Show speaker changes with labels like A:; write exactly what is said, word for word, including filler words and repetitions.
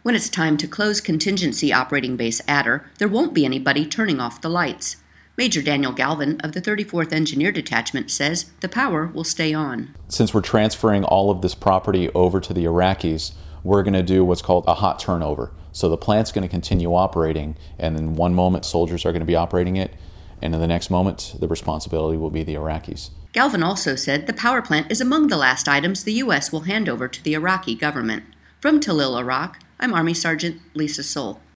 A: When it's time to close Contingency Operating Base Adder, there won't be anybody turning off the lights. Major Daniel Galvin of the thirty-fourth Engineer Detachment says the power will stay on.
B: Since we're transferring all of this property over to the Iraqis, we're going to do what's called a hot turnover. So the plant's going to continue operating, and in one moment soldiers are going to be operating it, and in the next moment the responsibility will be the Iraqis.
A: Galvin also said the power plant is among the last items the U S will hand over to the Iraqi government. From Tallil, Iraq, I'm Army Sergeant Lisa Soul.